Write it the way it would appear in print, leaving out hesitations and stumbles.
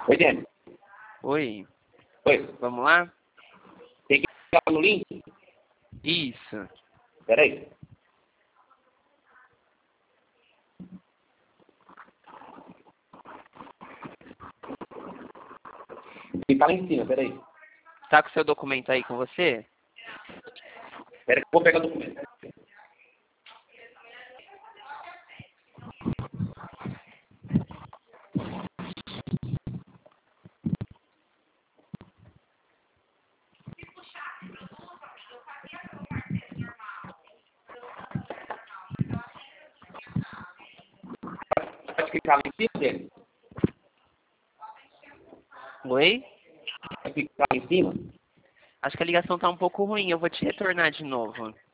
Oi, Jenny. Oi. Oi. Vamos lá? Tem que clicar no link? Isso. Peraí. Clicar lá em cima, peraí. Tá com o seu documento aí com você? Peraí que eu vou pegar o documento. Pode clicar lá em cima, Jenny? Oi? Pode clicar lá em cima? Acho que a ligação tá um pouco ruim. Eu vou te retornar de novo.